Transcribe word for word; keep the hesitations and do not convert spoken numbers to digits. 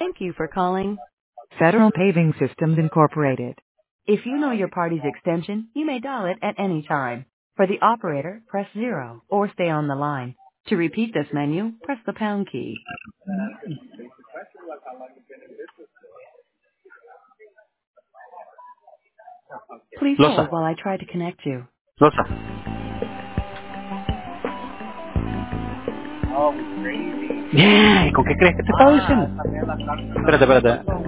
Thank you for calling Federal Paving Systems Incorporated. If you know your party's extension, you may dial it at any time. For the operator, press zero or stay on the line. To repeat this menu, press the pound key. Please hold Losa. while I try to connect you. Losa. Yeah, ¿con qué crees que te estaba diciendo? Espérate, espérate.